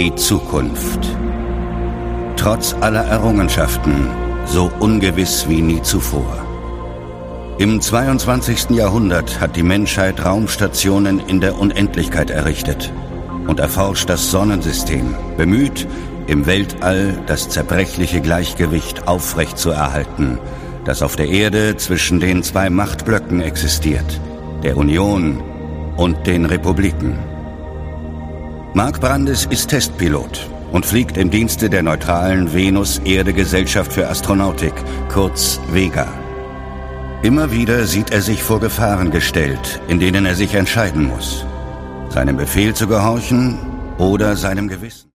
Die Zukunft. Trotz aller Errungenschaften so ungewiss wie nie zuvor. Im 22. Jahrhundert hat die Menschheit Raumstationen in der Unendlichkeit errichtet und erforscht das Sonnensystem, bemüht, im Weltall das zerbrechliche Gleichgewicht aufrechtzuerhalten, das auf der Erde zwischen den zwei Machtblöcken existiert, der Union und den Republiken. Mark Brandes ist Testpilot und fliegt im Dienste der neutralen Venus-Erde-Gesellschaft für Astronautik, kurz VEGA. Immer wieder sieht er sich vor Gefahren gestellt, in denen er sich entscheiden muss: seinem Befehl zu gehorchen oder seinem Gewissen.